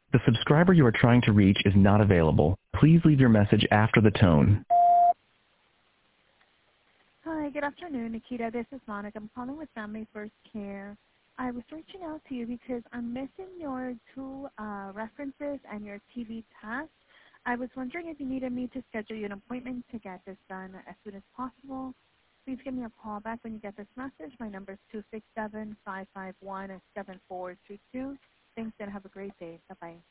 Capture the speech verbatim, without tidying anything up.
The subscriber you are trying to reach is not available. Please leave your message after the tone. Hi, good afternoon, Nikita. This is Monica. I'm calling with Family First Care. I was reaching out to you because I'm missing your two uh, references and your T B test. I was wondering if you needed me to schedule you an appointment to get this done as soon as possible. Please give me a call back when you get this message. My number is two six seven, five five one, seven four two two. Thanks and have a great day. Bye-bye.